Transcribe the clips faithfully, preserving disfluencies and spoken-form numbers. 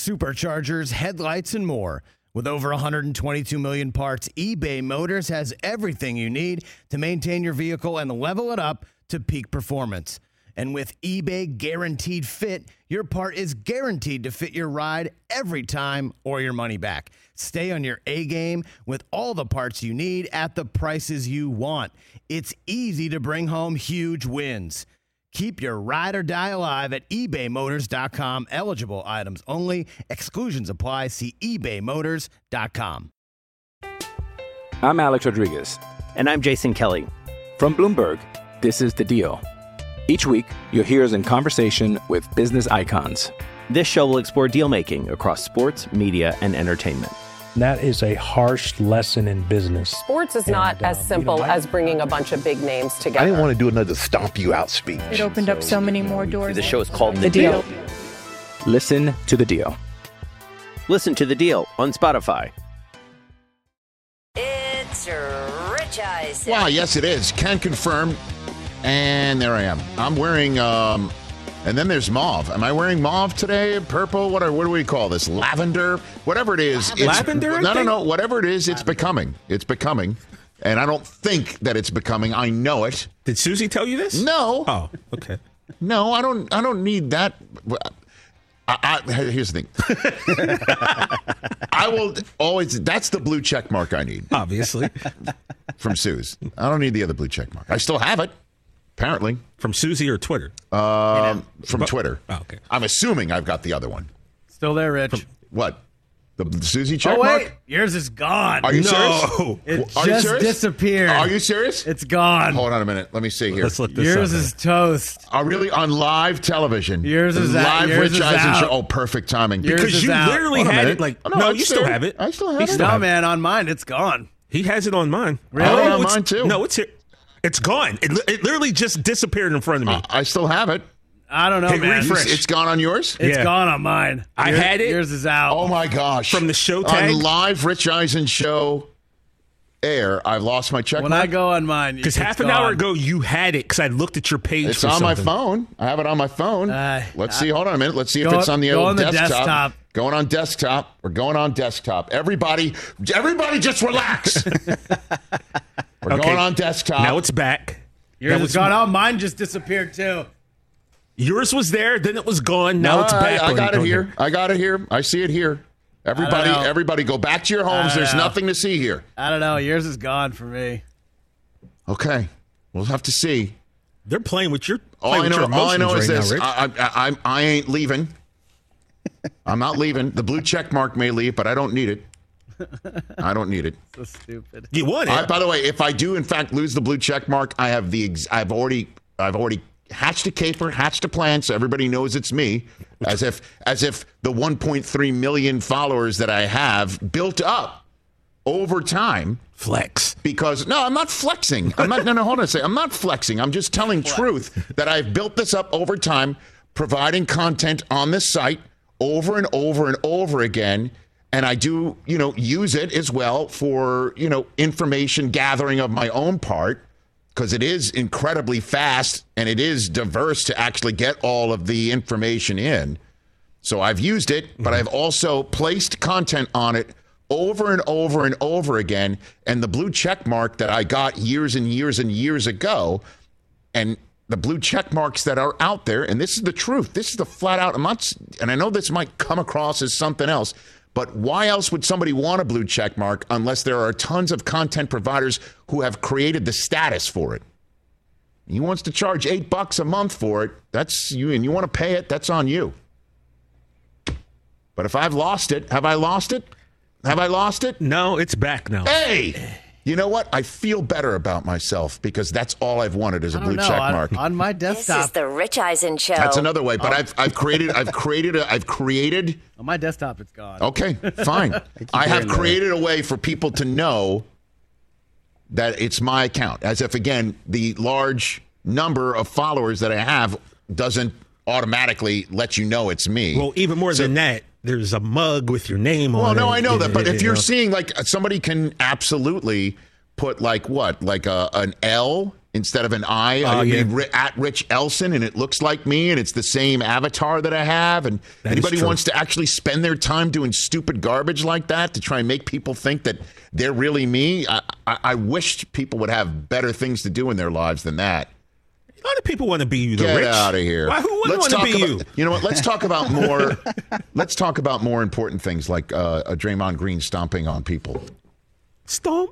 superchargers, headlights, and more. With over one hundred twenty-two million parts, eBay Motors has everything you need to maintain your vehicle and level it up to peak performance. And with eBay Guaranteed Fit, your part is guaranteed to fit your ride every time or your money back. Stay on your A game with all the parts you need at the prices you want. It's easy to bring home huge wins. Keep your ride or die alive at ebay motors dot com. Eligible items only. Exclusions apply. See ebay motors dot com. I'm Alex Rodriguez. And I'm Jason Kelly. From Bloomberg, this is The Deal. Each week, you'll hear us in conversation with business icons. This show will explore deal-making across sports, media, and entertainment. That is a harsh lesson in business. Sports is not and, uh, as simple you know, I, as bringing a bunch of big names together. I didn't want to do another stomp you out speech. It opened so, up so many more doors. The show is called The, the deal. deal. Listen to The Deal. Listen to The Deal on Spotify. It's Rich Eisen. Wow, yes, it is. Can confirm. And there I am. I'm wearing, um, and then there's mauve. Am I wearing mauve today? Purple? What, are, what do we call this? Lavender? Whatever it is. Lavender? It's, Lavender, I no, no, think? no. Whatever it is, it's becoming. It's becoming. And I don't think that it's becoming. I know it. Did Susie tell you this? No. Oh, okay. No, I don't. I don't need that. I, I, here's the thing. I will always. That's the blue check mark I need. Obviously. From Suze. I don't need the other blue check mark. I still have it. Apparently. From Susie or Twitter? Um, from but, Twitter. Oh, okay. I'm assuming I've got the other one. Still there, Rich. From, what? The Susie check oh, wait. mark? Yours is gone. Are you no. serious? It Are just you serious? disappeared. Are you serious? It's gone. Hold on a minute. Let me see here. Let's look this Yours up. is toast. Oh, really? On live television. Yours is live out. Yours Rich is Eisen out. show. Oh, perfect timing. Yours Because is you out. literally Hold on a had minute. it like, Oh, no, no, you it's still there. have it. I still have He it. still No, have man, on mine, it's gone. He has it on mine. Really? I have it on it's- mine, too. No, it's here. It's gone. It, it literally just disappeared in front of me. Uh, I still have it. I don't know, Hey, man. refresh. It's gone on yours? It's Yeah. gone on mine. I Your- had it. Yours is out. Oh, my gosh. From the show tag? On live Rich Eisen show air, I've lost my check When mark. I go on mine, Because it's half an gone. hour ago, you had it because I looked at your page It's for on my something. phone. I have it on my phone. Uh, Let's see. Hold on a minute. Let's see if Go- it's on the go old on the desktop. desktop. Going on desktop. We're going on desktop. Everybody, everybody just relax. We're Okay. going on desktop. Now it's back. Yours That is was- gone. Oh, mine just disappeared, too. Yours was there, then it was gone. Now No, it's back. I, I on- got it on here. I got it here. I see it here. Everybody, I don't know. everybody go back to your I homes. don't There's know. nothing to see here. I don't know. Yours is gone for me. Okay. We'll have to see. They're playing with your, All playing I with know, your all I emotions know is right this. now, Rich. I, I, I, I ain't leaving. I'm not leaving. The blue check mark may leave, but I don't need it. I don't need it. So stupid. You won it. I, by the way, if I do in fact lose the blue check mark, I have the. Ex- I've already. I've already hatched a caper, hatched a plan, so everybody knows it's me. As if, as if the one point three million followers that I have built up over time. Flex. Because no, I'm not flexing. I'm not. No, no, hold on a second. I'm not flexing. I'm just telling truth that I've built this up over time, providing content on this site over and over and over again. And I do, you know, use it as well for, you know, information gathering of my own part, because it is incredibly fast and it is diverse to actually get all of the information in. So I've used it, but I've also placed content on it over and over and over again. And the blue check mark that I got years and years and years ago, and the blue check marks that are out there, and this is the truth. This is the flat out, I'm not, and I know this might come across as something else, but why else would somebody want a blue check mark unless there are tons of content providers who have created the status for it? He wants to charge eight bucks a month for it. That's you, and you want to pay it. That's on you. But if I've lost it, have I lost it? Have I lost it? No, it's back now. Hey, you know what? I feel better about myself because that's all I've wanted is a I don't blue know. check On- mark. On, my This desktop. is the Rich Eisen Show. That's another way. But I've I've created I've created a, I've created. On my desktop, it's gone. Okay, fine. I have hearing that. created a way for people to know that it's my account, as if again the large number of followers that I have doesn't automatically let you know it's me. Well, even more So- than that, there's a mug with your name Well, on it. no, I know that, but if you're know. seeing like somebody can absolutely put like what, like a an L instead of an I. Oh, I yeah. mean, at Rich Elson, and it looks like me, and it's the same avatar that I have. And That is anybody true. wants to actually spend their time doing stupid garbage like that to try and make people think that they're really me, I, I, I wish people would have better things to do in their lives than that. A lot of people want to be you, though, Get Rich. out of here. Why, who wouldn't Let's want to talk be about, you? You know what? Let's talk about more. let's talk about more important things like uh, a Draymond Green stomping on people. Stomp.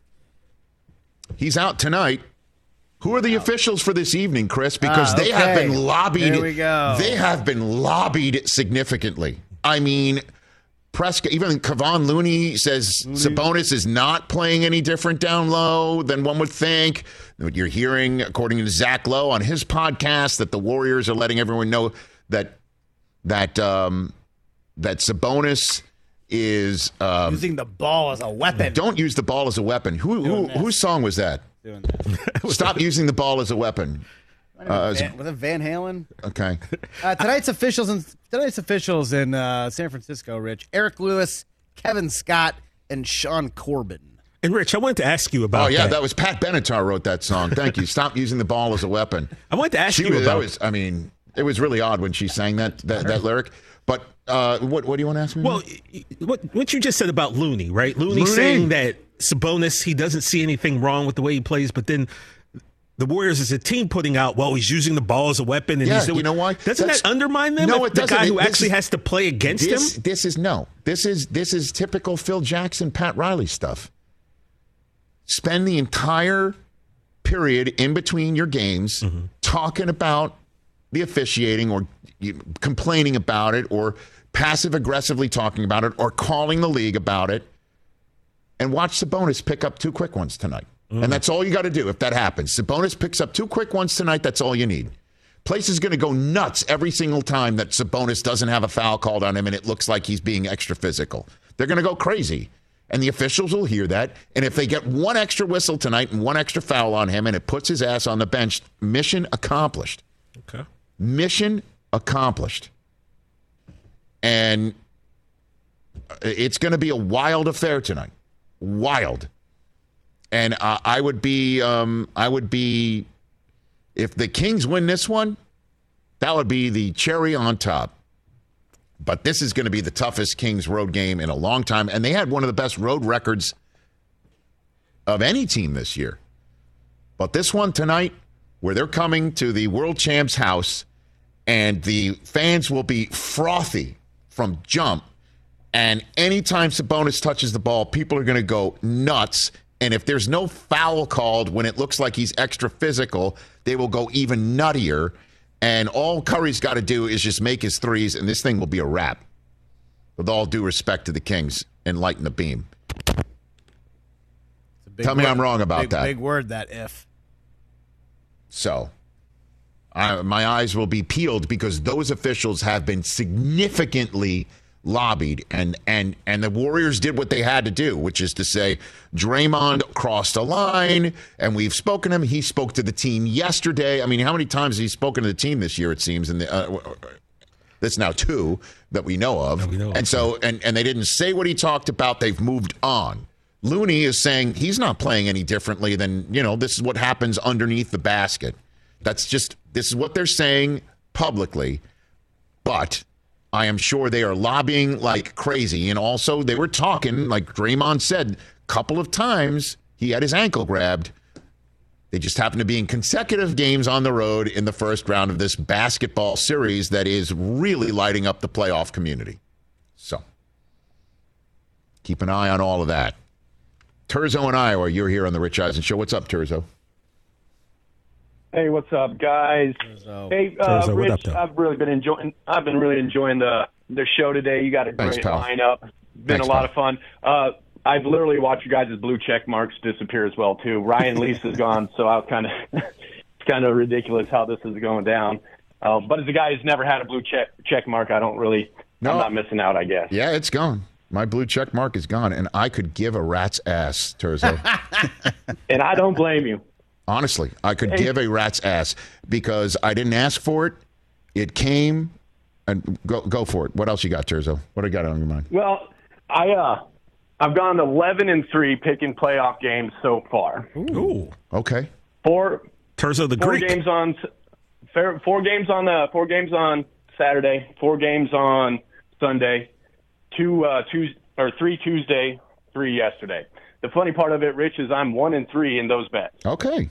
He's out tonight. Who are the officials for this evening, Chris? Because Ah, they have okay. been lobbied. There we go. They have been lobbied significantly. I mean, Prescott, even Kevon Looney says Sabonis is not playing any different down low than one would think. You're hearing, according to Zach Lowe on his podcast, that the Warriors are letting everyone know that that um, that Sabonis is um, Using the ball as a weapon. don't use the ball as a weapon. Who, who whose song was that? Doing that. Stop using the ball as a weapon. Uh, Van, was it Van Halen? okay. Uh, tonight's officials in tonight's officials in uh, San Francisco, Rich. Eric Lewis, Kevin Scott, and Sean Corbin. And, Rich, I wanted to ask you about Oh yeah, that. that was Pat Benatar wrote that song. Thank you. Stop using the ball as a weapon. I wanted to ask She you was, about that was. I mean, it was really odd when she sang that that, that lyric. But uh, what what do you want to ask me? Well, what what you just said about Looney, right? Looney, Looney. saying that Sabonis, he doesn't see anything wrong with the way he plays, but then the Warriors as a team putting out, well, he's using the ball as a weapon. And Yeah, he's doing, you know why? Doesn't That's- that undermine them? No, if it the doesn't. guy who It- this actually is- has to play against this, him? This is no. This is this is typical Phil Jackson, Pat Riley stuff. Spend the entire period in between your games Mm-hmm. talking about the officiating or you- complaining about it or passive aggressively talking about it or calling the league about it, and watch Sabonis pick up two quick ones tonight. Mm. And that's all you got to do if that happens. Sabonis picks up two quick ones tonight. That's all you need. Place is going to go nuts every single time that Sabonis doesn't have a foul called on him and it looks like he's being extra physical. They're going to go crazy. And the officials will hear that. And if they get one extra whistle tonight and one extra foul on him and it puts his ass on the bench, mission accomplished. Okay. Mission accomplished. And it's going to be a wild affair tonight. Wild. And uh, I would be, um, I would be, if the Kings win this one, that would be the cherry on top. But this is going to be the toughest Kings road game in a long time. And they had one of the best road records of any team this year. But this one tonight, where they're coming to the world champ's house, and the fans will be frothy from jump. And anytime Sabonis touches the ball, people are going to go nuts. And if there's no foul called when it looks like he's extra physical, they will go even nuttier. And all Curry's got to do is just make his threes, and this thing will be a wrap. With all due respect to the Kings, and lighten the beam. Tell me word. I'm wrong about big, that. Big word, that if. So, I, my eyes will be peeled because those officials have been significantly lobbied, and and and the Warriors did what they had to do, which is to say Draymond crossed a line, and we've spoken to him. He spoke to the team yesterday. I mean, how many times has he spoken to the team this year? It seems, and uh, that's now two that we know of. That we know of. And so, and and they didn't say what he talked about. They've moved on. Looney is saying he's not playing any differently than, you know, this is what happens underneath the basket. That's just, this is what they're saying publicly. But I am sure they are lobbying like crazy. And also they were talking, like Draymond said, a couple of times he had his ankle grabbed. They just happen to be in consecutive games on the road in the first round of this basketball series that is really lighting up the playoff community. So keep an eye on all of that. Terzo in Iowa, you're here on the Rich Eisen Show. What's up, Terzo? Hey, what's up, guys? Terzo. Hey, uh, Terzo, what Rich, up, though? I've really been enjoying. I've been really enjoying the the show today. You got a Thanks, great pal. lineup. Been Thanks, a lot pal. of fun. Uh, I've literally watched you guys' blue check marks disappear as well too. Ryan Lease is gone, so I was kind of it's kind of ridiculous how this is going down. Uh, but as a guy who's never had a blue check check mark, I don't really. No. I'm not missing out, I guess. Yeah, it's gone. My blue check mark is gone, and I could give a rat's ass, Terzo. And I don't blame you. Honestly, I could Hey. give a rat's ass because I didn't ask for it. It came, and go go for it. What else you got, Terzo? What do you got on your mind? Well, I uh, I've gone eleven and three picking playoff games so far. Ooh. Okay. Four Terzo the four Greek. games on fair, four games on uh, four games on Saturday, four games on Sunday, two uh, Tuesday or three Tuesday, three yesterday. The funny part of it, Rich, is I'm one and three in those bets. Okay.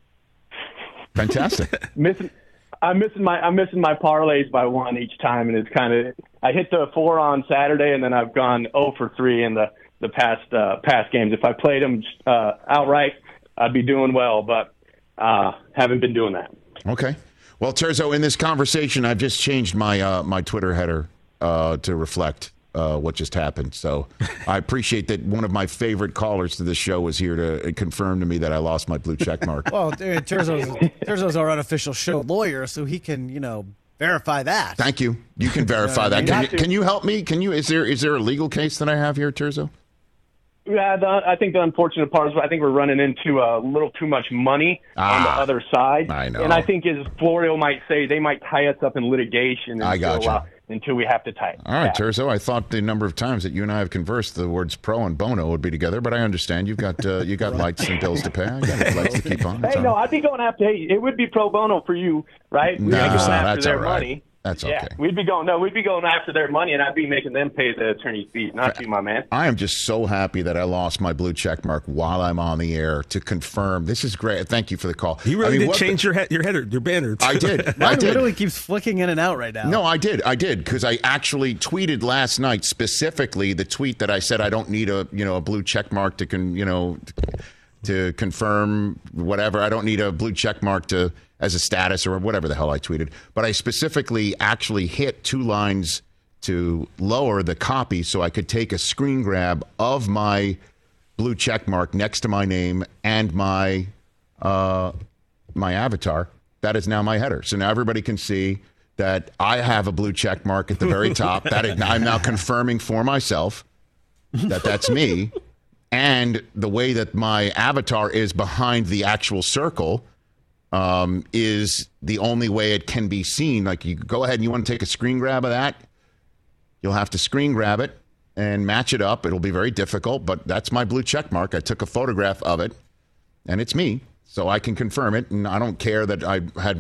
Fantastic. missing, I'm missing my I'm missing my parlays by one each time, and it's kind of I hit the four on Saturday, and then I've gone zero for three in the the past uh, past games. If I played them uh, outright, I'd be doing well, but uh, haven't been doing that. Okay. Well, Terzo, in this conversation, I've just changed my uh, my Twitter header uh, to reflect uh, what just happened. So I appreciate that one of my favorite callers to this show was here to confirm to me that I lost my blue check mark. Well, dude, Terzo's, Terzo's our unofficial show lawyer, so he can, you know, verify that. Thank you. You can verify that. Can you, can you help me? Can you? Is there is there a legal case that I have here, Terzo? Yeah, the, I think the unfortunate part is I think we're running into a little too much money ah, on the other side. I know. And I think, as Florio might say, they might tie us up in litigation until, I got you. uh, until we have to tie it. All right, Terzo, I thought the number of times that you and I have conversed, the words pro and bono would be together, but I understand you've got uh, you got lights and bills to pay. I got lights to keep on. Hey, no, right. I'd be going after, hey, it would be pro bono for you, right? We'd no, be going after that's their all right. money. That's okay. Yeah, we'd be going. No, we'd be going after their money, and I'd be making them pay the attorney's fees, not you, my man. I am just so happy that I lost my blue check mark while I'm on the air to confirm. This is great. Thank you for the call. You really I mean, did what, change your he- your header, your banner. I did. Mine I did. literally keeps flicking in and out right now. No, I did. I did because I actually tweeted last night specifically the tweet that I said I don't need a you know a blue check mark to con you know to confirm whatever. I don't need a blue check mark to. As a status or whatever the hell I tweeted. But I specifically actually hit two lines to lower the copy so I could take a screen grab of my blue check mark next to my name and my uh, my avatar. That is now my header. So now everybody can see that I have a blue check mark at the very top. That is, I'm now confirming for myself that that's me. And the way that my avatar is behind the actual circle Um, is the only way it can be seen. Like, you go ahead and you want to take a screen grab of that, you'll have to screen grab it and match it up. It'll be very difficult, but that's my blue check mark. I took a photograph of it, and it's me, so I can confirm it. And I don't care that I had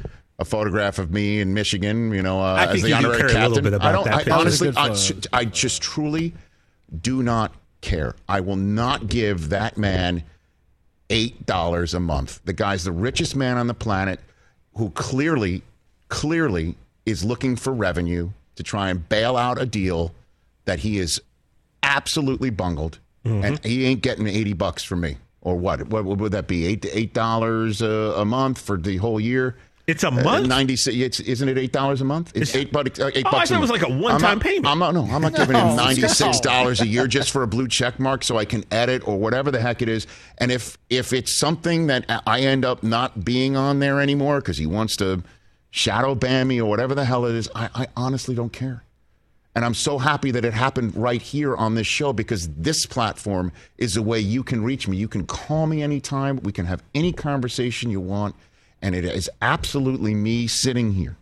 a photograph of me in Michigan, you know, uh, I as think the you honorary care captain. a little bit about I don't. that I, picture. honestly, I, I just truly do not care. I will not give that man eight dollars a month. The guy's the richest man on the planet who clearly, clearly is looking for revenue to try and bail out a deal that he is absolutely bungled. Mm-hmm. And he ain't getting eighty bucks from me. Or what? What would that be? Eight eight dollars a, a month for the whole year? It's a month? Uh, ninety-six. It's, isn't it eight dollars a month? It's, it's eight, bucks, uh, eight oh, bucks I thought a it was month. like a one-time I'm not, payment. I'm not, no, I'm not giving him No, ninety-six dollars no. a year just for a blue check mark so I can edit or whatever the heck it is. And if if it's something that I end up not being on there anymore because he wants to shadow ban me or whatever the hell it is, I, I honestly don't care. And I'm so happy that it happened right here on this show because this platform is the way you can reach me. You can call me anytime. We can have any conversation you want. And it is absolutely me sitting here.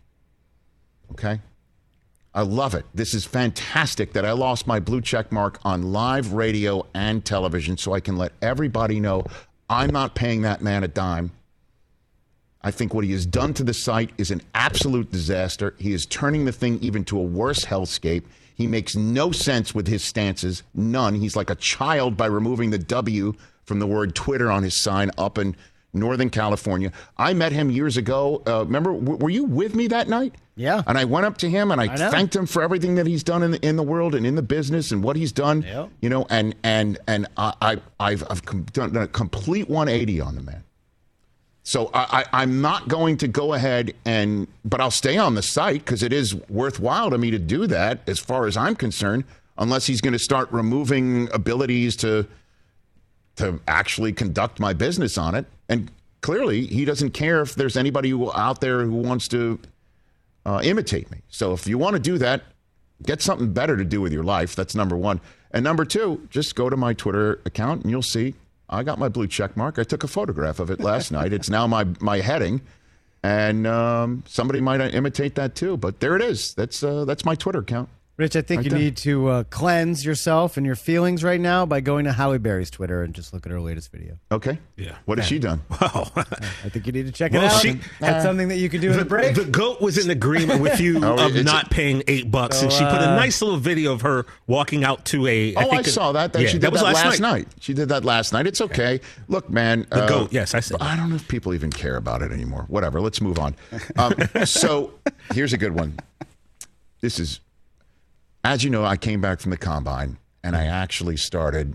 Okay? I love it. This is fantastic that I lost my blue check mark on live radio and television so I can let everybody know I'm not paying that man a dime. I think what he has done to the site is an absolute disaster. He is turning the thing even to a worse hellscape. He makes no sense with his stances. None. He's like a child by removing the W from the word Twitter on his sign up in Northern California. I met him years ago. Uh, remember, w- were you with me that night? Yeah. And I went up to him and I, I thanked him for everything that he's done in the, in the world and in the business and what he's done. Yep. You know, and and and I, I I've I've done a complete one eighty on the man. So I, I, I'm not going to go ahead and, but I'll stay on the site because it is worthwhile to me to do that as far as I'm concerned, unless he's going to start removing abilities to to actually conduct my business on it. And clearly, he doesn't care if there's anybody who, out there who wants to uh, imitate me. So if you want to do that, get something better to do with your life. That's number one. And number two, just go to my Twitter account and you'll see I got my blue check mark. I took a photograph of it last night. It's now my, my heading. And um, somebody might imitate that too. But there it is. That's uh, that's my Twitter account. Rich, I think Right you there. need to uh, cleanse yourself and your feelings right now by going to Halle Berry's Twitter and just look at her latest video. Okay. Yeah. What has she done? Wow. I think you need to check Well, it out. she- That's something that you can do in The, the break. the GOAT was in agreement with you Oh, of it's- not paying eight bucks, So, and she put a uh, nice little video of her walking out to a. Oh, I, think it- saw that. that yeah, she did that was last, last night. night. She did that last night. It's okay. Look, man. The uh, GOAT, yes, I said I don't know if people even care about it anymore. Whatever. Let's move on. Um, so here's a good one. This is, as you know, I came back from the combine and I actually started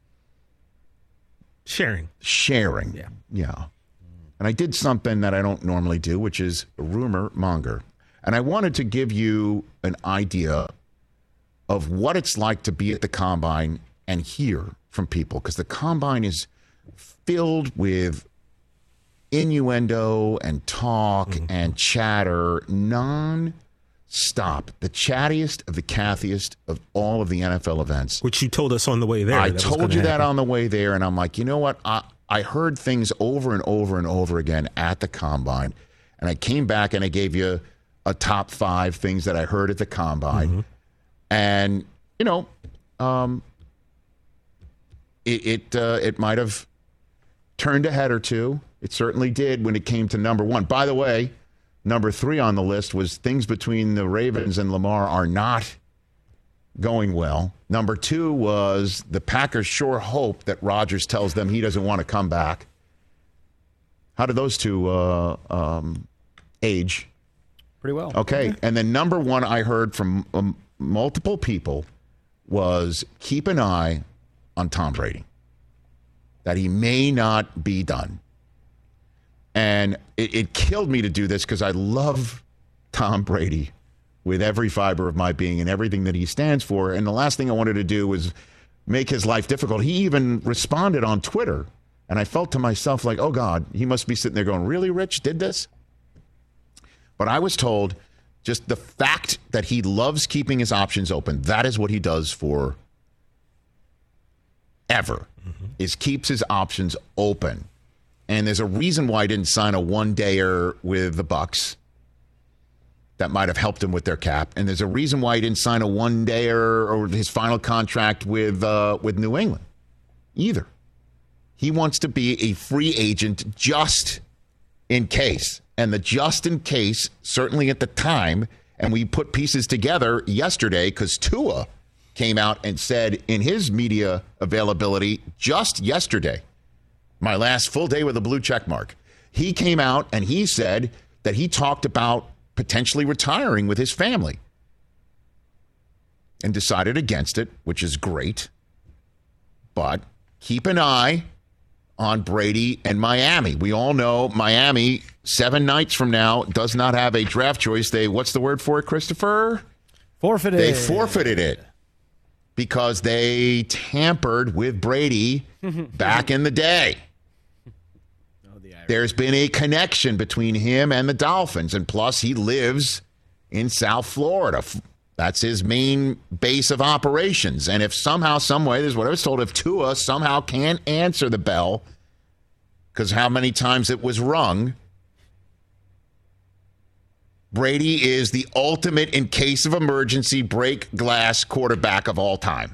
Sharing. sharing. Yeah. Yeah. And I did something that I don't normally do, which is rumor monger. And I wanted to give you an idea of what it's like to be at the combine and hear from people, because the combine is filled with innuendo and talk Mm-hmm. and chatter non-stop. The chattiest of the cathiest of all of the N F L events. Which you told us on the way there. I that was told gonna you that happen. on the way there, and I'm like, you know what? I, I heard things over and over and over again at the combine, and I came back and I gave you a top five things that I heard at the combine, Mm-hmm. and you know, um, it it uh, it might have turned a head or two. It certainly did when it came to number one. By the way, number three on the list was things between the Ravens and Lamar are not going well. Number two was the Packers sure hope that Rodgers tells them he doesn't want to come back. How did those two uh, um, age? Pretty well. Okay. And then number one I heard from um, multiple people was keep an eye on Tom Brady, that he may not be done. And it, it killed me to do this because I love Tom Brady with every fiber of my being and everything that he stands for. And the last thing I wanted to do was make his life difficult. He even responded on Twitter. And I felt to myself like, oh, God, he must be sitting there going, really, Rich, did this? But I was told just the fact that he loves keeping his options open, that is what he does for ever, mm-hmm. is keeps his options open. And there's a reason why he didn't sign a one-dayer with the Bucs. That might have helped him with their cap. And there's a reason why he didn't sign a one-dayer or his final contract with uh, with New England either. He wants to be a free agent just in case. And the just in case, certainly at the time, and we put pieces together yesterday because Tua came out and said in his media availability just yesterday, my last full day with a blue check mark, he came out and he said that he talked about potentially retiring with his family and decided against it, which is great. But keep an eye on Brady and Miami. We all know Miami, seven nights from now, does not have a draft choice. They, what's the word for it, Christopher? Forfeited. They forfeited it because they tampered with Brady back in the day. There's been a connection between him and the Dolphins, and plus he lives in South Florida. That's his main base of operations. And if somehow, some way, this is what I was told, if Tua somehow can't answer the bell, because how many times it was rung, Brady is the ultimate, in case of emergency, break glass quarterback of all time.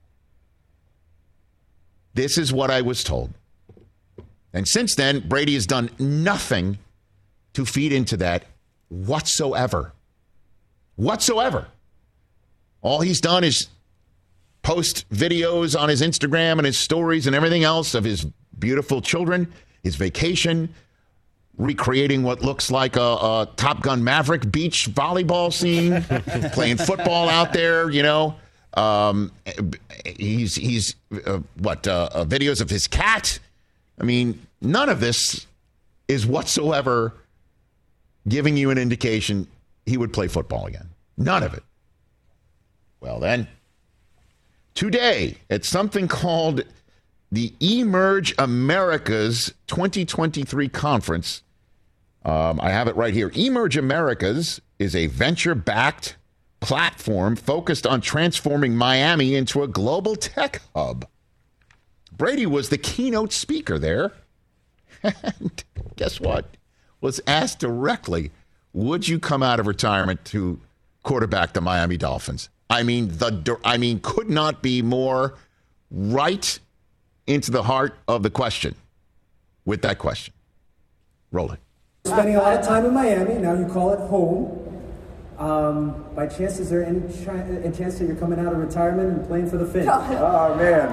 This is what I was told. And since then, Brady has done nothing to feed into that whatsoever. Whatsoever. All he's done is post videos on his Instagram and his stories and everything else of his beautiful children, his vacation, recreating what looks like a, a Top Gun Maverick beach volleyball scene, playing football out there, you know. Um, he's, he's uh, what, uh, uh, videos of his cat. I mean, none of this is whatsoever giving you an indication he would play football again. None of it. Well, then, today at something called the Emerge Americas twenty twenty-three conference, um, I have it right here. Emerge Americas is a venture-backed platform focused on transforming Miami into a global tech hub. Brady was the keynote speaker there. And guess what? Was asked directly, would you come out of retirement to quarterback the Miami Dolphins? I mean, the I mean, could not be more right into the heart of the question with that question. Roll it. Spending a lot of time in Miami. Now you call it home. Um, by chance, is there any, chi- any chance that you're coming out of retirement and playing for the Fins? Oh, man.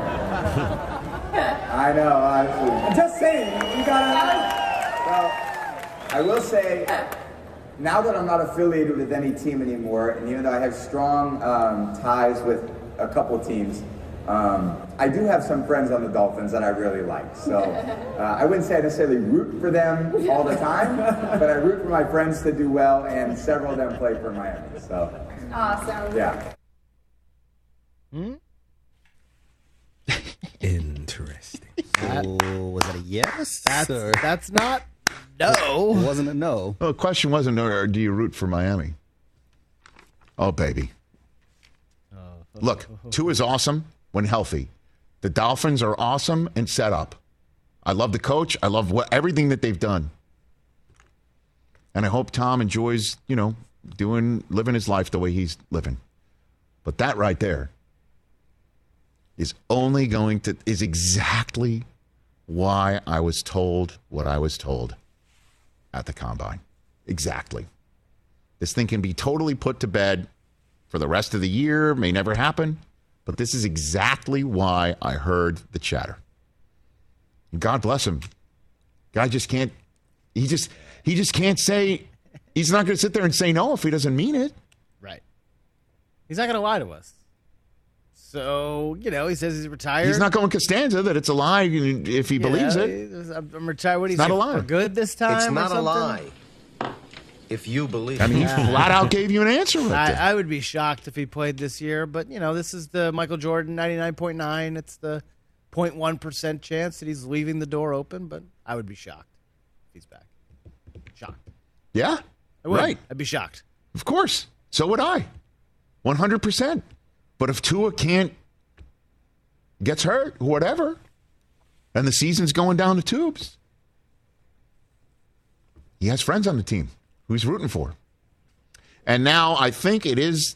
I know. Honestly. I'm just saying. You gotta. Well, I will say, now that I'm not affiliated with any team anymore, and even though I have strong um, ties with a couple teams, um, I do have some friends on the Dolphins that I really like. So uh, I wouldn't say I necessarily root for them all the time, but I root for my friends to do well, and several of them play for Miami. So awesome. Yeah. Hmm? Interesting. That, oh, was that a yes? That's, or? that's not no. It wasn't a no. Well, the question wasn't, or do you root for Miami? Oh, baby. Look, Tua is awesome when healthy. The Dolphins are awesome and set up. I love the coach. I love what everything that they've done. And I hope Tom enjoys, you know, doing, living his life the way he's living. But that right there is only going to, is exactly why I was told what I was told at the Combine. Exactly. This thing can be totally put to bed for the rest of the year, may never happen, but this is exactly why I heard the chatter. God bless him. Guy just can't, he just, he just can't say, he's not going to sit there and say no if he doesn't mean it. Right. He's not going to lie to us. So, you know, he says he's retired. He's not going Costanza that it's a lie if he You believes know, it. I'm retired. What do you It's not say? a lie. For good this time? It's or not a something? lie. If you believe I mean, he it. flat out gave you an answer right I, there. I would be shocked if he played this year, but, you know, this is the Michael Jordan ninety-nine point nine. It's the zero point one percent chance that he's leaving the door open, but I would be shocked if he's back. Shocked. Yeah, I would. right. I'd be shocked. Of course. So would I. one hundred percent. But if Tua can't, gets hurt, whatever, and the season's going down the tubes, he has friends on the team who he's rooting for. And now I think it is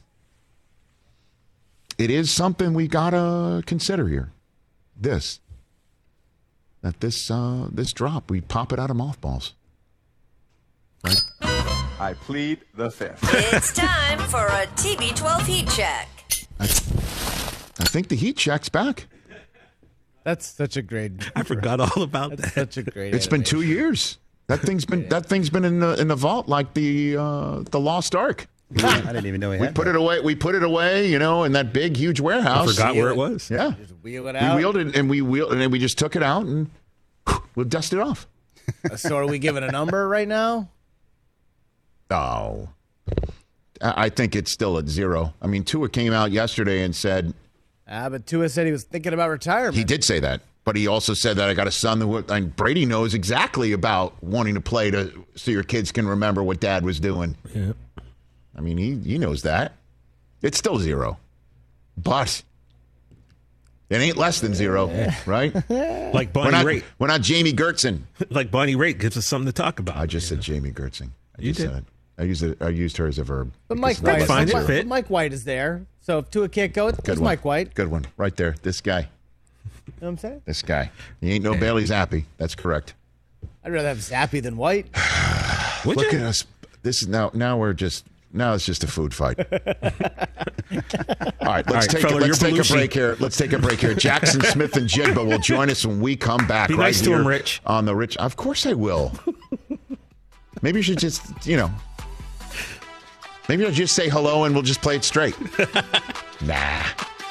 it is something we gotta consider here. This. That this uh, this drop, we pop it out of mothballs. Right? I plead the fifth. It's time for a T B twelve heat check. I, I think the heat check's back. That's such a great. I forgot all about That's that. such a great. It's been two years. That thing's been that thing's been in the in the vault like the uh, the Lost Ark. I didn't even know he We had put that. it away. We put it away, you know, in that big, huge warehouse. I forgot where it was. Yeah, Just wheel it we out. wheeled it, and we wheeled, and then we just took it out, and we'll dust it off. So are we giving a number right now? Oh, I I think it's still at zero. I mean, Tua came out yesterday and said Ah, but Tua said he was thinking about retirement. he did say that, but he also said that I got a son that would, and Brady knows exactly about wanting to play to so your kids can remember what Dad was doing. Yeah. I mean, he he knows that. It's still zero, but it ain't less than zero, right? Like We're Bonnie not, Raitt. we're not Jamie Gertzen. Like Bonnie Raitt gives us something to talk about. I just said Jamie Gertzen. I You just did. said it. I used it. I used her as a verb. But because Mike that White, was fine, but it zero. fit. Mike White is there. So if Tua can't go, it's Good one. Mike White. Good one. Right there. This guy. You know what I'm saying? This guy. He ain't no Bailey Zappi. That's correct. I'd rather have Zappy than White. Would Look you? at us. This is now. Now we're just. Now it's just a food fight. All right, let's right, take fella, a, let's you're take a Belushi. break here. Let's take a break here. Jackson Smith and Jigba will join us when we come back. Be right nice to here him, Rich. On the Rich. Of course I will. Maybe you should just, you know. Maybe I'll just say hello and we'll just play it straight. Nah.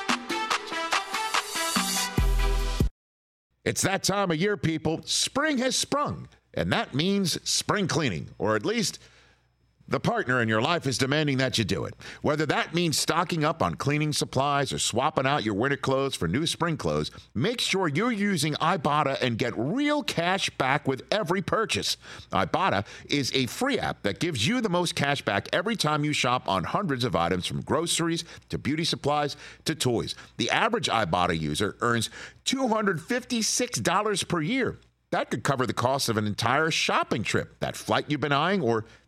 It's that time of year, people. Spring has sprung, and that means spring cleaning, or at least the partner in your life is demanding that you do it. Whether that means stocking up on cleaning supplies or swapping out your winter clothes for new spring clothes, make sure you're using Ibotta and get real cash back with every purchase. Ibotta is a free app that gives you the most cash back every time you shop on hundreds of items, from groceries to beauty supplies to toys. The average Ibotta user earns two hundred fifty-six dollars per year. That could cover the cost of an entire shopping trip, that flight you've been eyeing, or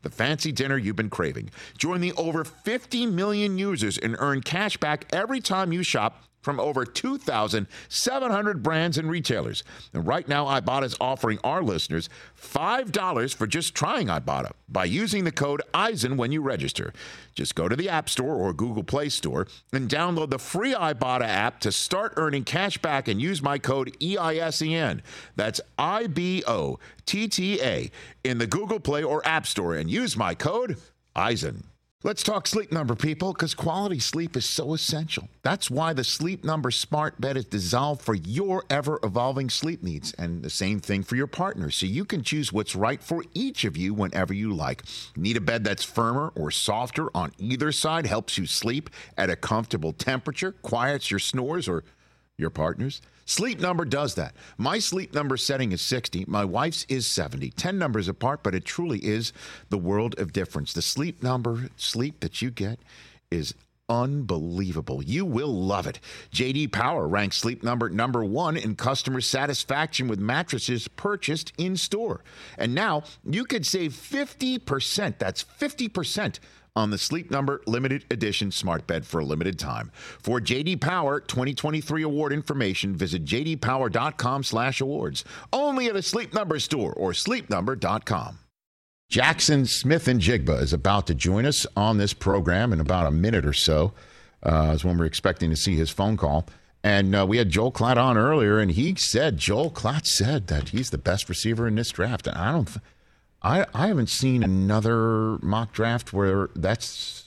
the fancy dinner you've been craving. Join the over fifty million users and earn cash back every time you shop from over two thousand seven hundred brands and retailers. And right now, Ibotta is offering our listeners five dollars for just trying Ibotta by using the code Eisen when you register. Just go to the App Store or Google Play Store and download the free Ibotta app to start earning cash back and use my code E I S E N. That's I B O T T A in the Google Play or App Store and use my code Eisen. Let's talk Sleep Number, people, because quality sleep is so essential. That's why the Sleep Number smart bed is designed for your ever-evolving sleep needs, and the same thing for your partner, so you can choose what's right for each of you whenever you like. Need a bed that's firmer or softer on either side, helps you sleep at a comfortable temperature, quiets your snores or your partner's? Sleep Number does that. My Sleep Number setting is sixty. My wife's is seventy. ten numbers apart, but it truly is the world of difference. The Sleep Number sleep that you get is unbelievable. You will love it. J D Power ranks Sleep Number number one in customer satisfaction with mattresses purchased in store. And now you could save fifty percent. That's fifty percent on the Sleep Number limited edition smart bed for a limited time. For J D Power twenty twenty-three award information, visit j d power dot com slash awards. Only at a Sleep Number store or sleep number dot com. Jackson Smith and Jigba is about to join us on this program in about a minute or so. Uh, is when we're expecting to see his phone call. And uh, we had Joel Klatt on earlier, and he said, Joel Klatt said that he's the best receiver in this draft. And I don't th- I, I haven't seen another mock draft where that's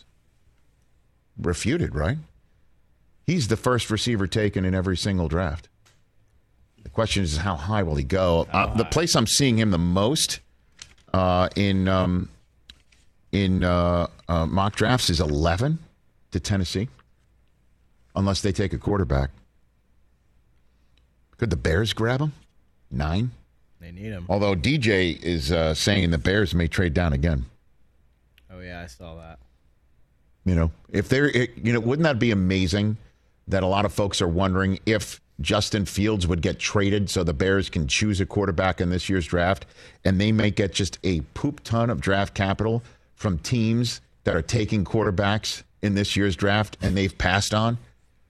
refuted, right? He's the first receiver taken in every single draft. The question is, how high will he go? Uh, the place I'm seeing him the most uh, in um, in uh, uh, mock drafts is eleven to Tennessee, unless they take a quarterback. Could the Bears grab him? Nine? They need him. Although D J is uh, saying the Bears may trade down again. Oh, yeah, I saw that. You know, if they're, you know, wouldn't that be amazing that a lot of folks are wondering if Justin Fields would get traded so the Bears can choose a quarterback in this year's draft, and they may get just a poop ton of draft capital from teams that are taking quarterbacks in this year's draft and they've passed on?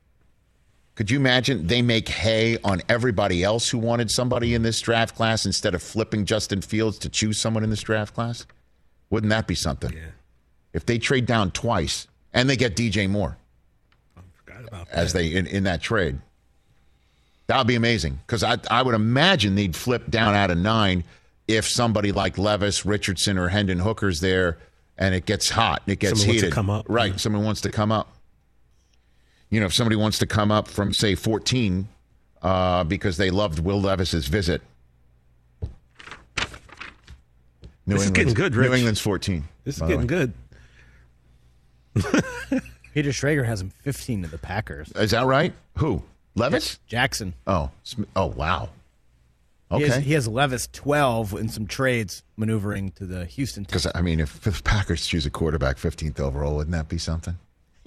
Could you imagine they make hay on everybody else who wanted somebody in this draft class instead of flipping Justin Fields to choose someone in this draft class? Wouldn't that be something? Yeah. If they trade down twice and they get D J Moore I forgot about as that. they in, in that trade, that would be amazing. Because I, I would imagine they'd flip down out of nine if somebody like Levis, Richardson, or Hendon Hooker's there and it gets hot, it gets Someone heated. Wants to come up. Right, yeah. Someone wants to come up. You know, if somebody wants to come up from, say, fourteen uh, because they loved Will Levis's visit. New this is getting good, Rich. New England's fourteen. This is getting good. Peter Schrager has him fifteen to the Packers. Is that right? Who? Levis? Jackson. Oh, oh, wow. Okay. He has, he has Levis twelve in some trades maneuvering to the Houston team. Because, I mean, if the Packers choose a quarterback fifteenth overall, wouldn't that be something?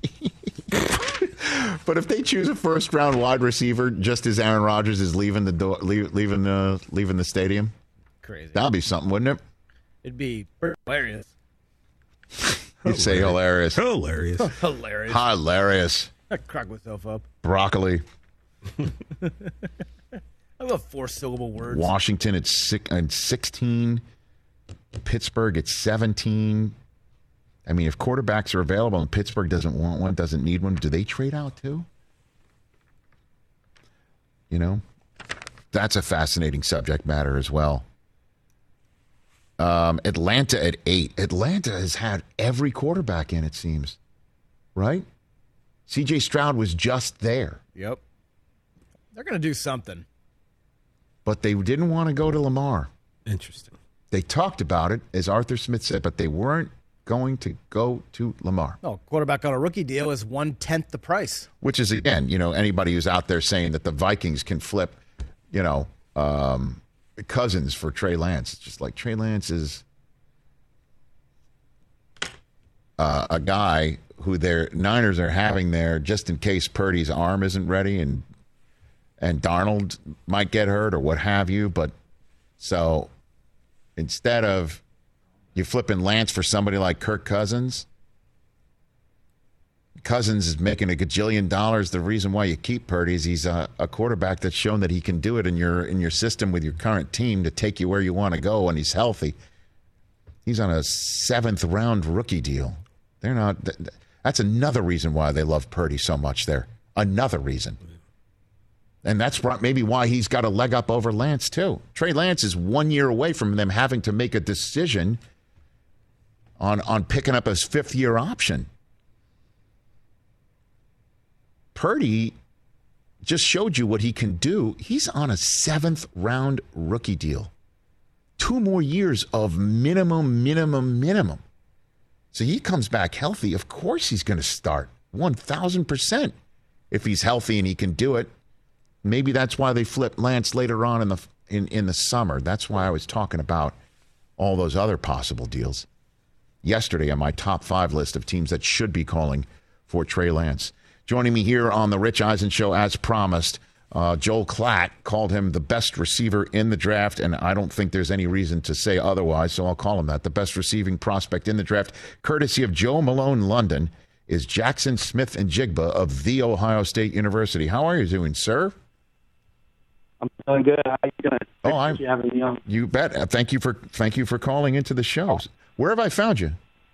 But if they choose a first-round wide receiver just as Aaron Rodgers is leaving the door, leave, leaving the leaving the stadium, crazy. That'd be something, wouldn't it? It'd be hilarious. You'd say hilarious. Hilarious. Hilarious. Hilarious. I crack myself up. Broccoli. I love four-syllable words. Washington at six, and sixteen. Pittsburgh at seventeen. I mean, if quarterbacks are available and Pittsburgh doesn't want one, doesn't need one, do they trade out too? You know, that's a fascinating subject matter as well. Um, Atlanta at eight. Atlanta has had every quarterback in, it seems. Right? C J Stroud was just there. Yep. They're going to do something. But they didn't want to go to Lamar. Interesting. They talked about it, as Arthur Smith said, but they weren't going to go to Lamar. No, quarterback on a rookie deal is one-tenth the price. Which is, again, you know, anybody who's out there saying that the Vikings can flip, you know, um, Cousins for Trey Lance. It's just like Trey Lance is uh, a guy who their Niners are having there just in case Purdy's arm isn't ready and and Darnold might get hurt or what have you. But so instead of You flipping Lance for somebody like Kirk Cousins? Cousins is making a gajillion dollars. The reason why you keep Purdy is he's a, a quarterback that's shown that he can do it in your in your system with your current team to take you where you want to go, and he's healthy. He's on a seventh round rookie deal. They're not. That's another reason why they love Purdy so much there. Another reason. And that's maybe why he's got a leg up over Lance, too. Trey Lance is one year away from them having to make a decision on, on picking up his fifth-year option. Purdy just showed you what he can do. He's on a seventh-round rookie deal. Two more years of minimum, minimum, minimum. So he comes back healthy. Of course he's going to start one thousand percent if he's healthy and he can do it. Maybe that's why they flipped Lance later on in the in, in the summer. That's why I was talking about all those other possible deals yesterday on my top five list of teams that should be calling for Trey Lance. Joining me here on the Rich Eisen Show, as promised, uh, Joel Klatt called him the best receiver in the draft, and I don't think there's any reason to say otherwise, so I'll call him that. The best receiving prospect in the draft, courtesy of Joe Malone London, is Jackson Smith and Jigba of The Ohio State University. How are you doing, sir? I'm doing good. How are you doing? Oh, I'm. You, having me on. You bet. Uh, Thank you for thank you for calling into the show. Where have I found you?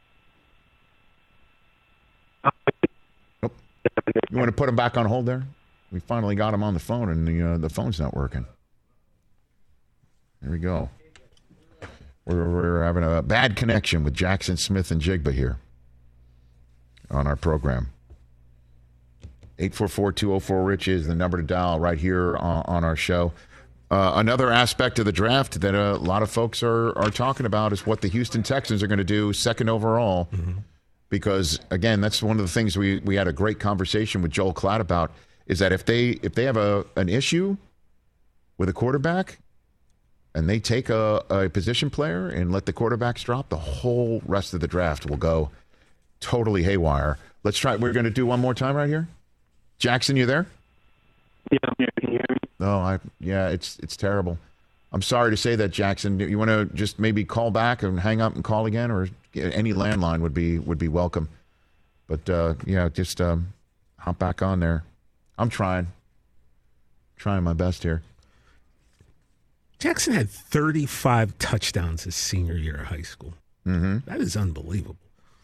Oh. You want to put him back on hold there? We finally got him on the phone, and the uh, the phone's not working. There we go. We're we're having a bad connection with Jackson Smith and Jigba here on our program. eight four four, two oh four, RICH is the number to dial right here on, on our show. Uh, another aspect of the draft that a lot of folks are, are talking about is what the Houston Texans are going to do second overall. Mm-hmm. Because, again, that's one of the things we, we had a great conversation with Joel Klatt about, is that if they if they have a an issue with a quarterback and they take a, a position player and let the quarterbacks drop, the whole rest of the draft will go totally haywire. Let's try. We're going to do one more time right here. Jackson, you there? Yeah, I'm here. Can you hear me? No, I yeah, it's it's terrible. I'm sorry to say that, Jackson. You want to just maybe call back and hang up and call again, or any landline would be would be welcome. But uh, yeah, just um, hop back on there. I'm trying, trying my best here. Jackson had thirty-five touchdowns his senior year of high school. Mm-hmm. That is unbelievable.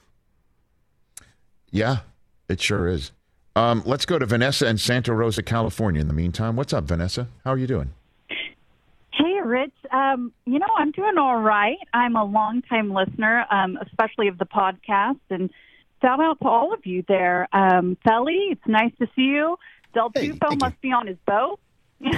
Yeah, it sure is. Um, let's go to Vanessa in Santa Rosa, California. In the meantime, what's up, Vanessa? How are you doing? Hey, Rich. Um, you know, I'm doing all right. I'm a longtime listener, um, especially of the podcast, and shout out to all of you there. Um, Felly, it's nice to see you. Del Hey, Tufo must be on his boat. Yeah,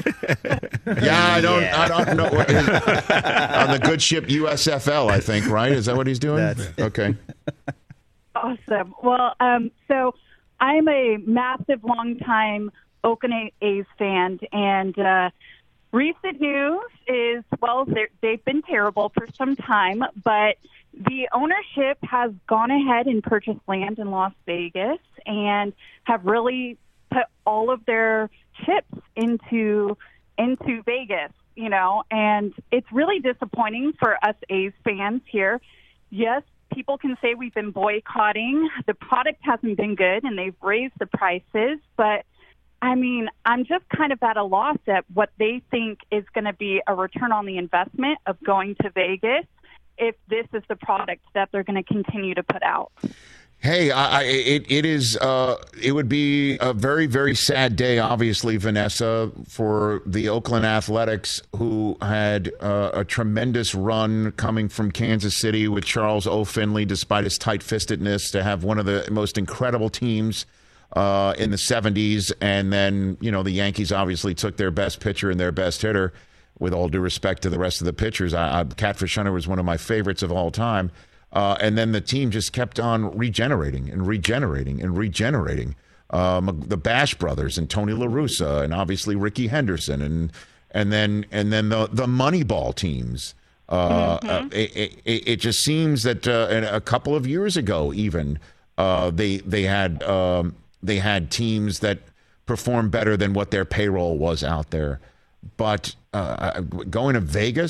I don't, Yeah. I don't know. What is, on the good ship U S F L, I think, right? Is that what he's doing? That's- Okay. Awesome. Well, um, so I'm a massive, longtime Oakland A's fan, and uh, recent news is, well, they're- they've been terrible for some time, but the ownership has gone ahead and purchased land in Las Vegas and have really put all of their chips into into Vegas, you know, and it's really disappointing for us A's fans here. Yes, people can say we've been boycotting. The product hasn't been good, and they've raised the prices. But, I mean, I'm just kind of at a loss at what they think is going to be a return on the investment of going to Vegas if this is the product that they're going to continue to put out. Hey, I, I, it it is. Uh, it would be a very very sad day, obviously, Vanessa, for the Oakland Athletics, who had uh, a tremendous run coming from Kansas City with Charles O. Finley, despite his tight-fistedness, to have one of the most incredible teams uh, in the seventies, and then you know the Yankees obviously took their best pitcher and their best hitter. With all due respect to the rest of the pitchers, I, I, Catfish Hunter was one of my favorites of all time. Uh, and then the team just kept on regenerating and regenerating and regenerating. Um, the Bash brothers and Tony La Russa and obviously Ricky Henderson and and then and then the the Moneyball teams. Uh, mm-hmm. uh, it, it, it just seems that uh, a couple of years ago, even uh, they they had um, they had teams that performed better than what their payroll was out there. But uh, going to Vegas,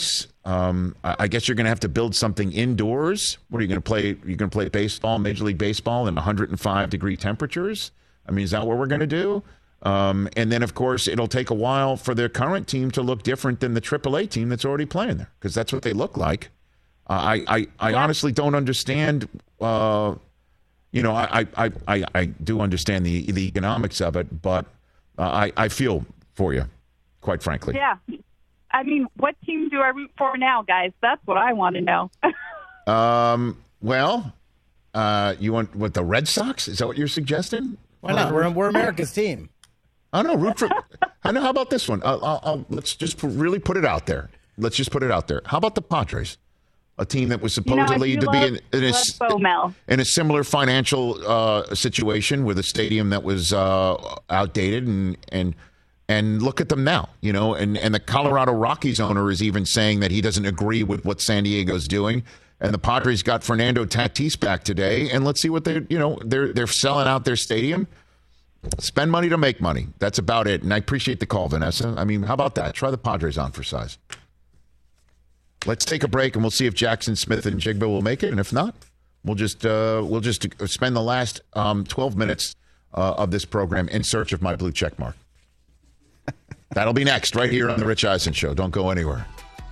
Um, I, I guess you're going to have to build something indoors. What are you going to play? You're going to play baseball, Major League Baseball, in one hundred five degree temperatures? I mean, is that what we're going to do? Um, and then, of course, it'll take a while for their current team to look different than the triple A team that's already playing there, because that's what they look like. Uh, I, I, I yeah. honestly don't understand. Uh, you know, I, I, I, I do understand the the economics of it, but uh, I, I feel for you, quite frankly. Yeah. I mean, what team do I root for now, guys? That's what I want to know. um. Well, uh, you want what, the Red Sox? Is that what you're suggesting? Why not? We're we're America's team. I know. Root for. I know. How about this one? I'll, I'll, I'll, let's just really put it out there. Let's just put it out there. How about the Padres? A team that was supposedly you know, to love, be in, in, a, in a similar financial uh, situation with a stadium that was uh, outdated, and and and look at them now, you know. And, and the Colorado Rockies owner is even saying that he doesn't agree with what San Diego's doing. And the Padres got Fernando Tatis back today, and let's see what they, you know, they're they're selling out their stadium. Spend money to make money. That's about it. And I appreciate the call, Vanessa. I mean, how about that? Try the Padres on for size. Let's take a break, and we'll see if Jackson Smith and Jigba will make it, and if not, we'll just uh, we'll just spend the last um, twelve minutes uh, of this program in search of my blue check mark. That'll be next, right here on the Rich Eisen Show. Don't go anywhere.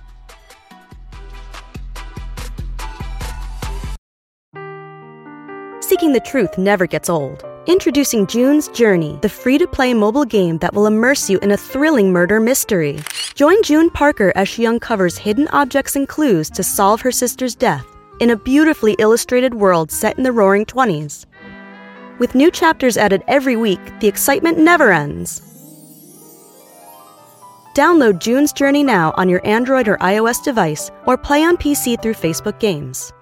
Seeking the truth never gets old. Introducing June's Journey, the free-to-play mobile game that will immerse you in a thrilling murder mystery. Join June Parker as she uncovers hidden objects and clues to solve her sister's death in a beautifully illustrated world set in the Roaring Twenties. With new chapters added every week, the excitement never ends. Download June's Journey now on your Android or iOS device, or play on P C through Facebook Games.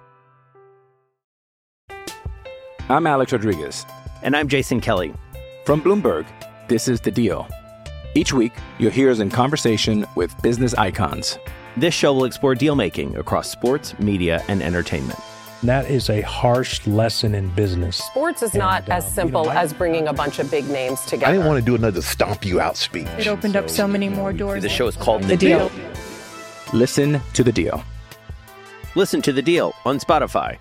I'm Alex Rodriguez. And I'm Jason Kelly. From Bloomberg, this is The Deal. Each week, you'll hear us in conversation with business icons. This show will explore deal-making across sports, media, and entertainment. That is a harsh lesson in business. Sports is and, not as uh, simple you know, as bringing a bunch of big names together. I didn't want to do another stomp you out speech. It opened up so many more doors. The show is called The, the deal. deal. Listen to The Deal. Listen to The Deal on Spotify.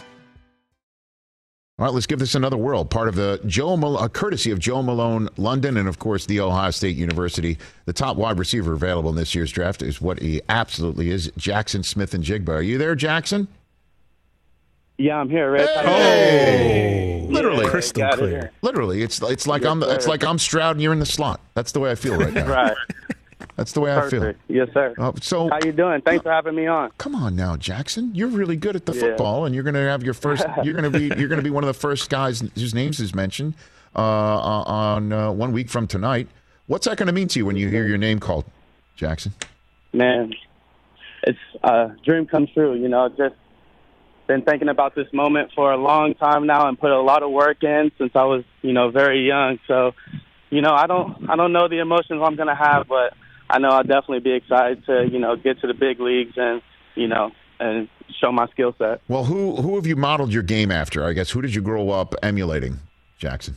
All right, let's give this another whirl. Part of the Joe Mal- uh, courtesy of Joe Malone London, and of course the Ohio State University. The top wide receiver available in this year's draft is what he absolutely is, Jackson Smith and Jigba. Are you there, Jackson? Yeah, I'm here, Rick. Hey! Literally, yeah, crystal clear. It. Literally, it's it's like yes, I'm sir. it's like I'm Stroud and you're in the slot. That's the way I feel right now. Right. That's the way Perfect. I feel. Yes, sir. Uh, so, how you doing? Thanks for having me on. Come on now, Jackson. You're really good at the Yeah. football, and you're going to have your first. You're going to be. You're going to be one of the first guys whose names is mentioned uh, on uh, one week from tonight. What's that going to mean to you when you hear your name called, Jackson? Man, it's a dream come true. You know, just been thinking about this moment for a long time now, and put a lot of work in since I was, you know, very young. So, you know, I don't. I don't know the emotions I'm going to have, but I know I'll definitely be excited to, you know, get to the big leagues and, you know, and show my skill set. Well, who who have you modeled your game after? I guess who did you grow up emulating, Jackson?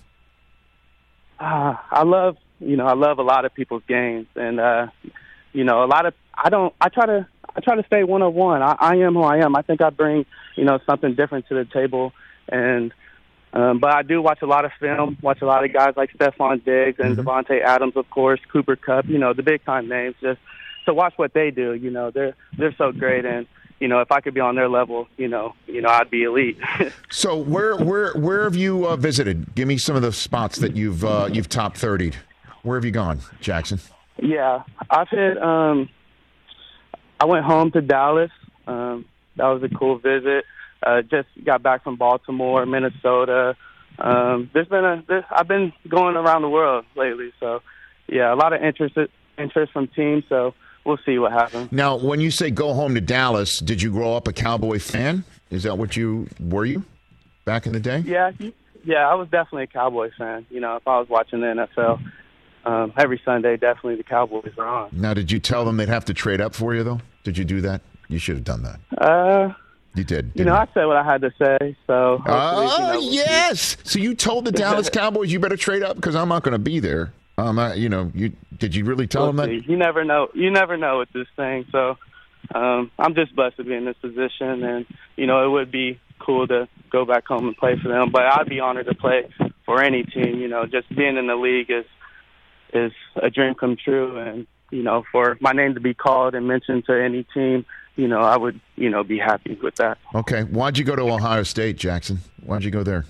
Uh, I love, you know, I love a lot of people's games, and uh, you know, a lot of I don't. I try to I try to stay one on one. I, I am who I am. I think I bring, you know, something different to the table, and. Um, but I do watch a lot of film, watch a lot of guys like Stephon Diggs and mm-hmm. Devontae Adams, of course, Cooper Kupp, you know, the big-time names, just to watch what they do. You know, they're they're so great, and, you know, if I could be on their level, you know, you know, I'd be elite. So where where where have you uh, visited? Give me some of the spots that you've uh, you've top thirtied. Where have you gone, Jackson? Yeah, I've hit um, – I went home to Dallas. Um, that was a cool visit. Uh, just got back from Baltimore, Minnesota. Um, there's been a. There's, I've been going around the world lately, so yeah, a lot of interest interest from teams. So we'll see what happens. Now, when you say go home to Dallas, did you grow up a Cowboy fan? Is that what you were you back in the day? Yeah, yeah, I was definitely a Cowboy fan. You know, if I was watching the N F L um, every Sunday, definitely the Cowboys were on. Now, did you tell them they'd have to trade up for you though? Did you do that? You should have done that. Uh. You did. You know, you? I said what I had to say. So. Oh, you know, yes. So you told the Dallas Cowboys you better trade up because I'm not going to be there. Um, I, you know, you did you really tell we'll them see. that? You never know. You never know with this thing. So, um, I'm just blessed to be in this position, and you know, it would be cool to go back home and play for them. But I'd be honored to play for any team. You know, just being in the league is is a dream come true, and you know, for my name to be called and mentioned to any team, you know, I would, you know, be happy with that. Okay. Why'd you go to Ohio State, Jackson? Why'd you go there?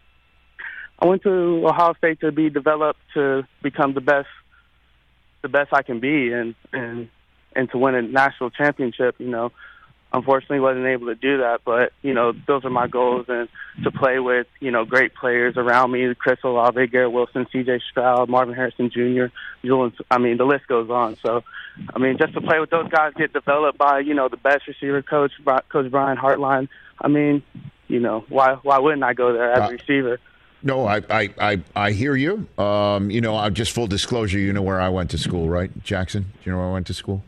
I went to Ohio State to be developed to become the best, the best I can be, and and and to win a national championship. You know, unfortunately, wasn't able to do that, but you know, those are my goals, and to play with, you know, great players around me: Chris Olave, Garrett Wilson, C J Stroud, Marvin Harrison Junior Julian. I mean, the list goes on. So, I mean, just to play with those guys, get developed by, you know, the best receiver coach, Coach Brian Hartline. I mean, you know, why why wouldn't I go there as a uh, receiver? No, I, I, I, I hear you. Um, you know, I'm just full disclosure. You know where I went to school, right, Jackson? Do you know where I went to school?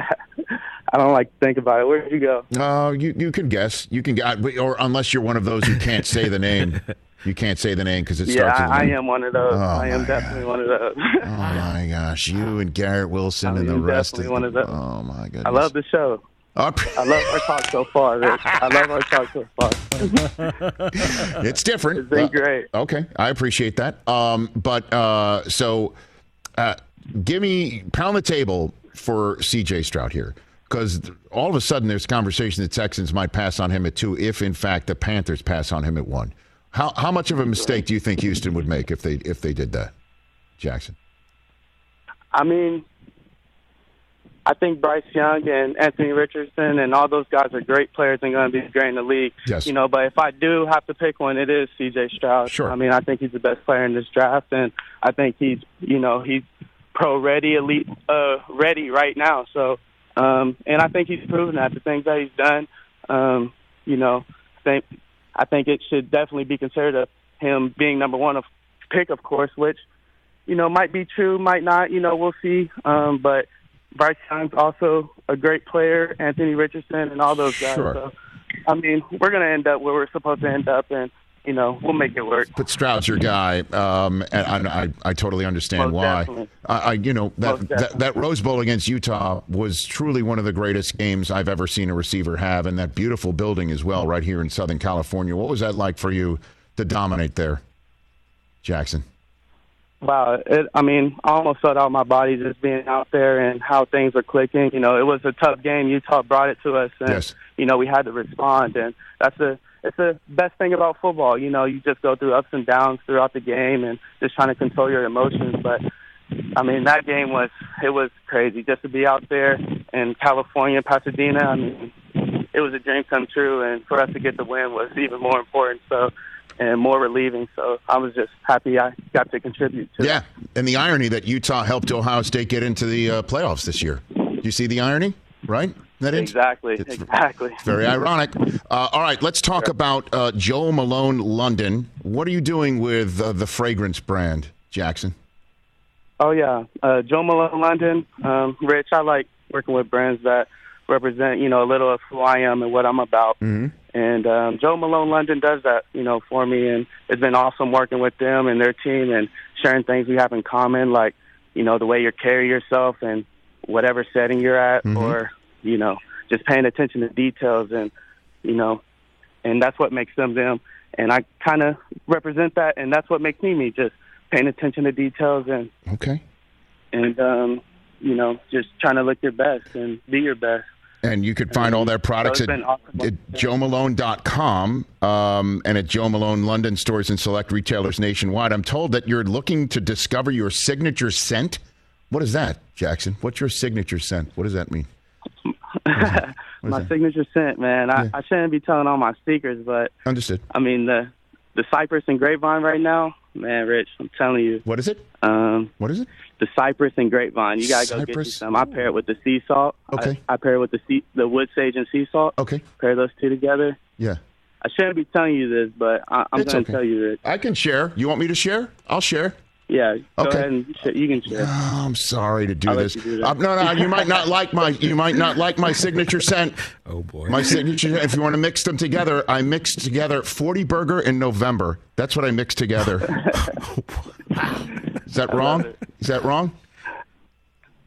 I don't like to think about it. Where did you go? Uh, you you can guess. You can or unless you're one of those who can't say the name. You can't say the name because it yeah, starts. Yeah, I, I am one of those. Oh, I am definitely one of those. Oh my gosh, you and Garrett Wilson I and the rest of, one of those. Oh my goodness. I love the show. Oh, I love our talk so far, Rich. I love our talk so far. It's different. It's been uh, great. Okay, I appreciate that. Um, but uh, so, uh, give me pound the table for C J Stroud here, because all of a sudden there's conversation the Texans might pass on him at two, if in fact the Panthers pass on him at one. How how much of a mistake do you think Houston would make if they if they did that, Jackson? I mean, I think Bryce Young and Anthony Richardson and all those guys are great players and going to be great in the league. Yes. You know, but if I do have to pick one, it is C J Stroud. Sure. I mean, I think he's the best player in this draft, and I think he's, you know, he's pro ready, elite uh, ready right now. So, um, and I think he's proven that the things that he's done. Um, you know, think I think it should definitely be considered a, him being number one of pick, of course, which, you know, might be true, might not. You know, we'll see. Um, but Bryce Young's also a great player, Anthony Richardson, and all those guys. Sure. So, I mean, we're going to end up where we're supposed to end up, and, you know, we'll make it work. But Stroud's your guy, um, and I, I, I totally understand Most why. definitely. I, I, you know, that, Most that that Rose Bowl against Utah was truly one of the greatest games I've ever seen a receiver have, and that beautiful building as well, right here in Southern California. What was that like for you to dominate there, Jackson? Wow, it, I mean, I almost felt out my body just being out there and how things were clicking. You know, it was a tough game. Utah brought it to us, and yes. you know, we had to respond. And that's the it's the best thing about football. You know, you just go through ups and downs throughout the game, and just trying to control your emotions. But I mean, that game was it was crazy just to be out there in California, Pasadena. I mean, it was a dream come true, and for us to get the win was even more important. So. And more relieving, so I was just happy I got to contribute to Yeah, that. And the irony that Utah helped Ohio State get into the uh, playoffs this year. Do you see the irony, right? That exactly, it's, exactly. It's very ironic. Uh, all right, let's talk sure. about uh, Joe Malone London. What are you doing with uh, the fragrance brand, Jackson? Oh, yeah. Uh, Joe Malone London. Um, Rich, I like working with brands that represent, you know, a little of who I am and what I'm about. Mm-hmm. And um, Joe Malone London does that, you know, for me. And it's been awesome working with them and their team and sharing things we have in common, like, you know, the way you carry yourself and whatever setting you're at, mm-hmm. or, you know, just paying attention to details. And, you know, and that's what makes them them. And I kind of represent that, and that's what makes me me, just paying attention to details and, okay. and um, you know, just trying to look your best and be your best. And you could find all their products at, awesome. at joe malone dot com um, and at Joe Malone London stores and select retailers nationwide. I'm told that you're looking to discover your signature scent. What is that, Jackson? What's your signature scent? What does that mean? What is that? What my is that? signature scent, man. I, yeah. I shouldn't be telling all my speakers, but understood. I mean, the the cypress and grapevine right now, man, Rich, I'm telling you. What is it? Um, what is it? The cypress and grapevine. You gotta go get you some. I pair it with the sea salt. Okay. I, I pair it with the sea, the wood sage and sea salt. Okay. Pair those two together. Yeah. I shouldn't be telling you this, but I, I'm it's going to okay. tell you this. I can share. You want me to share? I'll share. Yeah. Go okay. ahead and sh- you can share. Oh, I'm sorry to do I'll this. let you do that. Uh, no, no, you might not like my. You might not like my signature scent. Oh boy. My signature. If you want to mix them together, I mixed together forty burger in November. That's what I mixed together. Is that wrong? Is that wrong?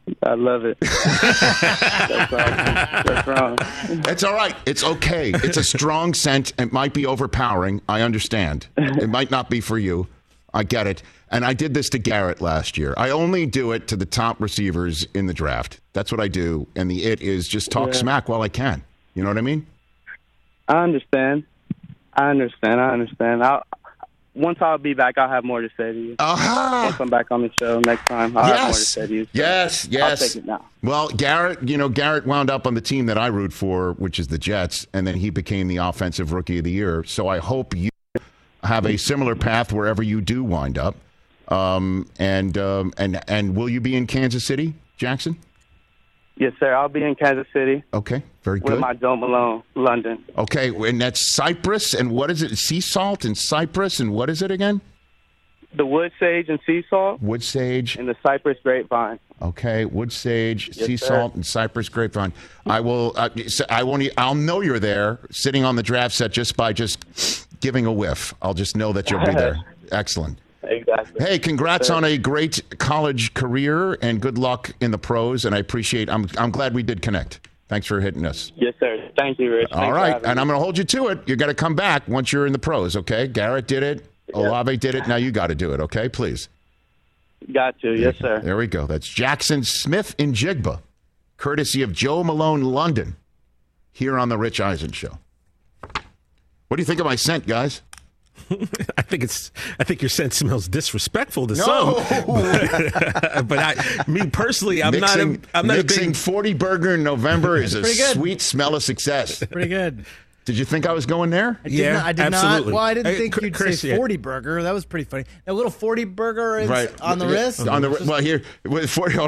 I love it. That's wrong. That's wrong. It's all right. It's okay. It's a strong scent. It might be overpowering. I understand. It might not be for you. I get it. And I did this to Garrett last year. I only do it to the top receivers in the draft. That's what I do. And the it is just talk Yeah. smack while I can. You know what I mean? I understand. I understand. I understand. I'll, once I'll be back, I'll have more to say to you. Aha! Once I'm back on the show next time, I'll have more to Yes. say to you. So Yes, yes. I'll take it now. Well, Garrett, you know, Garrett wound up on the team that I root for, which is the Jets, and then he became the offensive rookie of the year. So I hope you have a similar path wherever you do wind up. Um, and um, and and will you be in Kansas City, Jackson? Yes, sir. I'll be in Kansas City. Okay, very with good. my Joe Malone, London. Okay, and that's Cypress, and what is it? Sea salt and Cypress, and what is it again? The wood sage and sea salt. Wood sage. And the cypress grapevine. Okay, wood sage, Yes, sea sir. salt, and cypress grapevine. I will. Uh, so I won't. e- I'll know you're there, sitting on the draft set, just by just giving a whiff. I'll just know that you'll be there. Excellent. Exactly. Hey, congrats on a great college career, and good luck in the pros. And I appreciate. I'm. I'm glad we did connect. Thanks for hitting us. Yes, sir. Thank you, Rich. All Thanks for right, having and me. I'm going to hold you to it. You got to come back once you're in the pros. Okay, Garrett did it. Olave did it. Now you got to do it. Okay, please. Got to. Yes, sir. There we go. That's Jackson Smith in Jigba, courtesy of Joe Malone, London, here on the Rich Eisen Show. What do you think of my scent, guys? I think it's. I think your scent smells disrespectful to No. some. But, but I, me personally, I'm mixing, not. A, I'm not a mixing big. forty burger in November is a pretty good. sweet smell of success. Pretty good. Did you think I was going there? I did not, I did absolutely. not. Well, I didn't Hey, think Chris- you'd Chris, say yeah. forty burger. That was pretty funny. A little forty burger is Right on the Yeah, wrist. On the well, here with forty.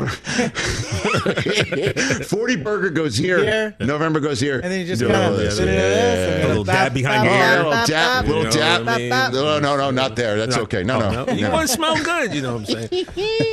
forty burger goes here. Here. November goes here. And then you just Yeah, kind of yeah, sit into yeah, this. yeah. and A little bap, dab behind bap, your bap, ear. little bap, dab, bap. little You know dab. what I mean? No, no, no, not there. That's okay. No, no. You no. want to smell good, you know what I'm saying?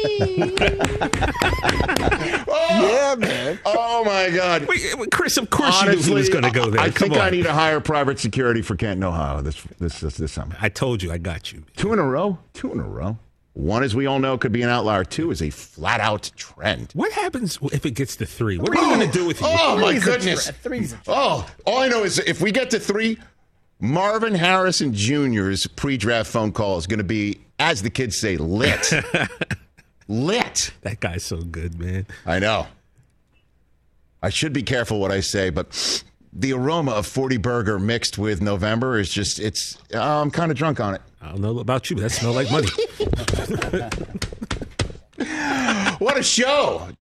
Oh, Yeah, man. oh my God. Wait, wait, Chris, of course you knew Honestly, he was going to go there. I Come think I on. need to hire private security for Canton, Ohio this this this, this summer. I told you, I got you. Two in a row. Two in a row. One, as we all know, could be an outlier. Two is a flat out trend. What happens if it gets to three? What are you going to do with you? Oh my Three's a goodness. tre- three's a tre- Oh, all I know is if we get to three, Marvin Harrison Junior's pre-draft phone call is going to be, as the kids say, lit. Lit. That guy's so good, man. I know. I should be careful what I say, but the aroma of forty burger mixed with November is just, it's, uh, I'm kind of drunk on it. I don't know about you, but that smells like money. What a show.